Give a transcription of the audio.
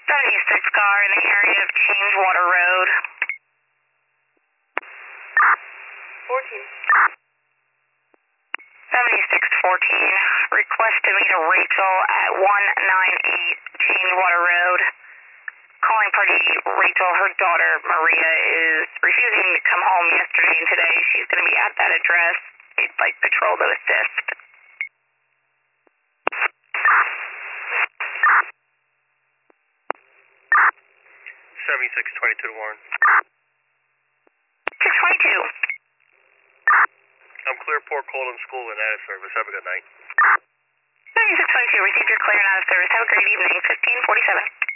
76 car in the area of Changewater Road. 14. 7614. Request to meet a Rachel at 198 Changewater Road. Calling party Rachel, her daughter Maria is refusing to come home yesterday and today. She's going to be at that address. They'd like patrol to assist. 7622 to Warren. 622. I'm clear Port Colden School and out of service. Have a good night. 7622, received your clear and out of service. Have a great evening. 1547.